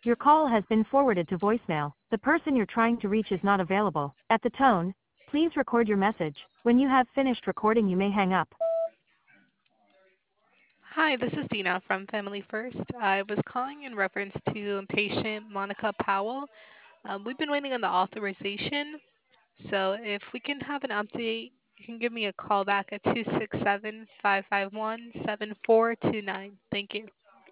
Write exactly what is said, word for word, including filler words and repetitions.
Your call has been forwarded to voicemail. The person you're trying to reach is not available. At the tone, please record your message. When you have finished recording, you may hang up. Hi, this is Dina from Family First. I was calling in reference to patient Monica Powell. Um, we've been waiting on the authorization, so if we can have an update, you can give me a call back at two six seven, five five one, seven four two nine. Thank you.